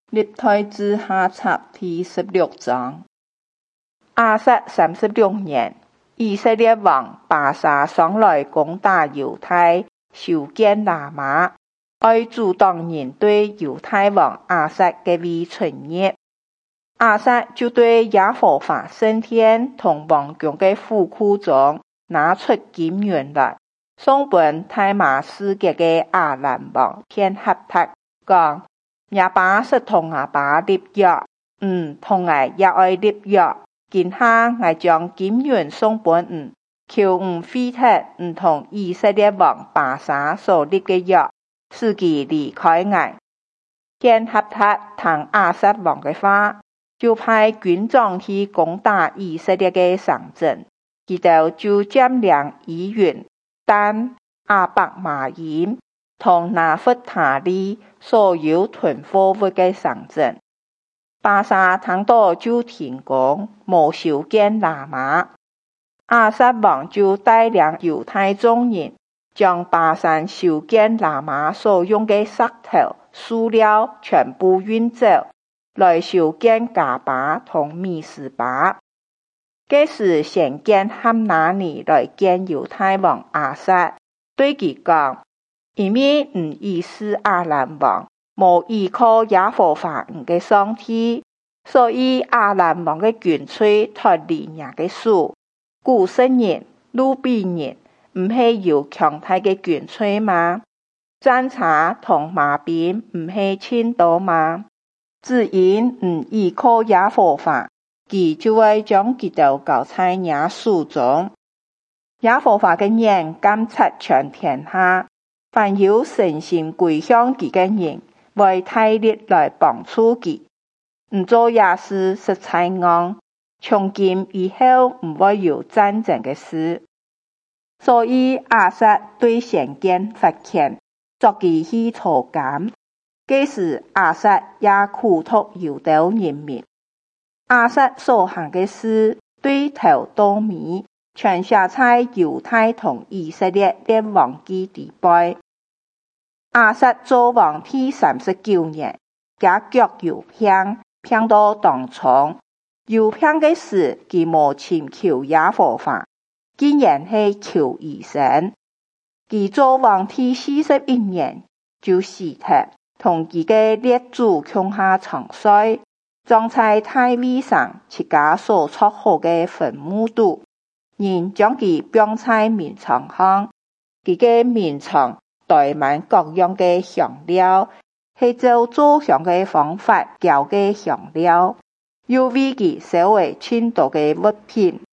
歷代志下冊第16章。亞撒36年，以色列王巴沙上來攻打猶太，修建喇嘛，愛阻擋人對猶太王亞撒嘅位存業。亞撒就對耶和華聖殿同王宮嘅府庫中拿出金元來，送本大馬士革嘅亞蘭王便哈達講：亞爸是同亞爸立約，同我也愛立約。今下我將金元送本求廢除同以色列王巴沙所立嘅約，使其離開我。便哈達聽亞撒王嘅話，就派軍長去攻打以色列嘅城鎮，佢哋就佔領以雲、但、亞伯瑪因同拿弗他利所有囤貨物嘅城鎮。巴沙聽到就停工，冇修建喇嘛。亞撒王就帶領猶太眾人，將巴珊修建喇嘛所用嘅石頭、塑料全部運走，來修建迦巴同米斯巴。這時先見哈拿尼來見猶太王亞撒，對佢講：因為以斯亞蘭王無依靠耶和華嘅上帝，所以亞蘭王嘅軍隊脫離人嘅手。古實人、路比人唔係有強大嘅軍隊嗎？戰車同馬兵唔係千多嗎？只因依靠耶和華，佢就會將佢哋交在人手中。耶和華嘅人監察全天下，凡有誠心歸向佢嘅人，為大力來幫助佢。唔做野事實在啱，從今以後唔會有戰爭嘅事。所以亞撒對先見發遣，作佢去坐監。這時亞撒也苦毒猶大人民。亞撒所行嘅事，對頭到尾，全寫在猶太同以色列列王記底背。亞撒做王第39年，他腳有病到當瘡，有病嘅時，佢無尋求耶和華，竟然係求醫生。佢做王第41年就死咗，同佢嘅列祖共下長衰，葬在大衛上自家所築好嘅墳墓度。人將佢放在明床上，佢嘅明床堆滿各樣嘅香料，係照做香嘅方法澆嘅香料，又為佢燒為千多嘅物品。